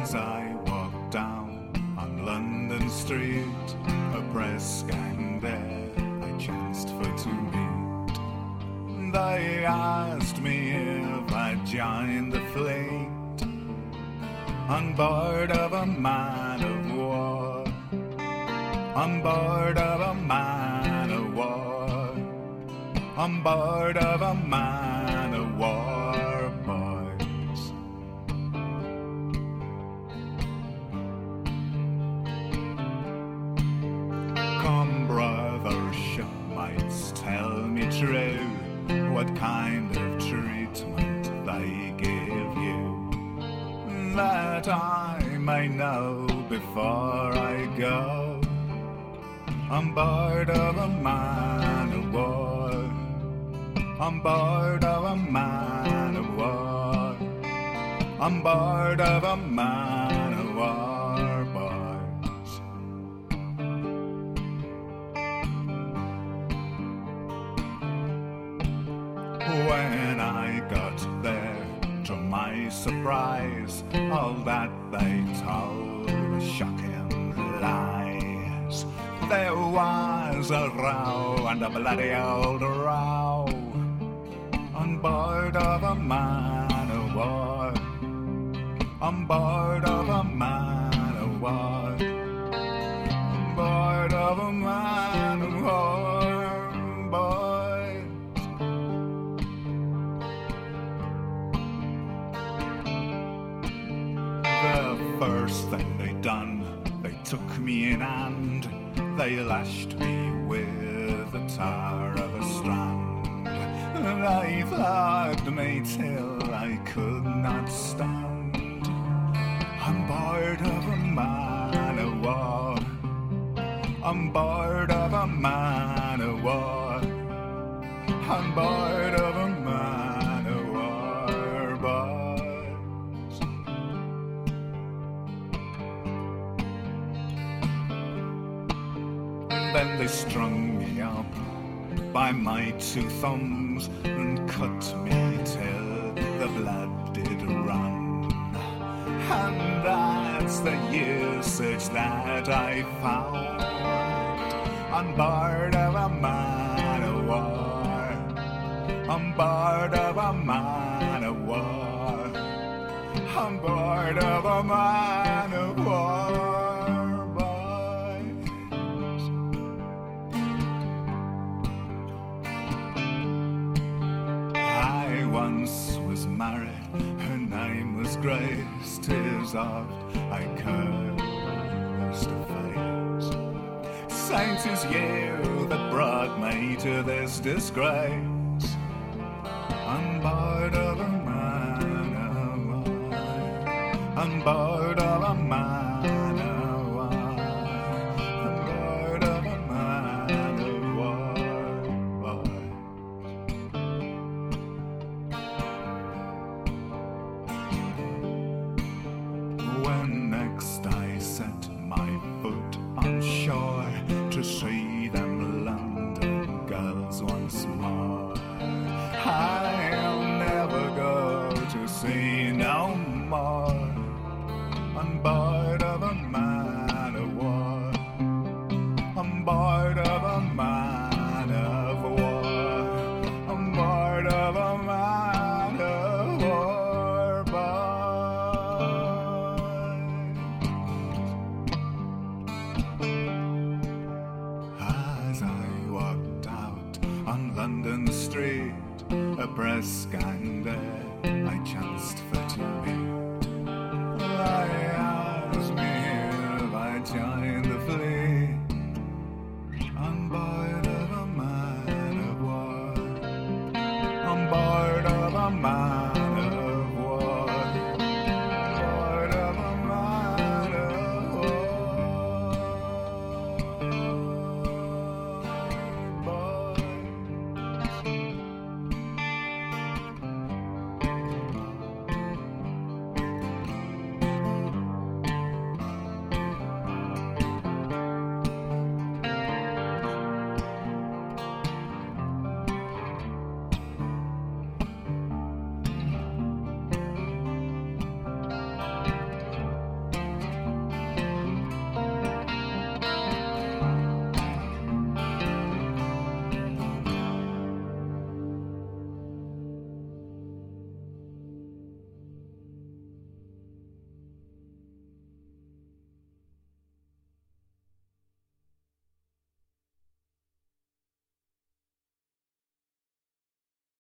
As I walked down on London Street, a press gang there I chanced for to meet. They asked me if I'd join the fleet on board of a man of war, on board of a man of war, on board of a man of war, boys. Come, brother Shemites, tell me true, what kind of treatment they give you, that I may know before I go on board of a man of war, on board of a man of war, on board of a man of war, boys. When I got there, to my surprise, all that they told was shocking lies. There was a row and a bloody old row on board of a man of war, on board of a man of war, on board of a man of war, boys. The first thing they done, they took me in hand, they lashed me with the tar of a strand. They flogged me till I could not stand on board of a man of war, on board of a man of war, on board of a man of war, boys. Then they strung me up by my two thumbs and cut me till the blood did run. And that's the usage that I found on board of a man of war, on board of a man of war, on board of a man of war. Once was married, her name was Grace, 'tis oft I cursed her face. Saint is you that brought me to this disgrace on board of a man of war, on board of a man of war, on board of a man of war, boy. When next I set my foot on shore to see them London girls once more, I'll never go to sea no more on board of a man of war, on board of a man of war, on board of a man of war, boy. As I walked out on London Street, a press gang there I chanced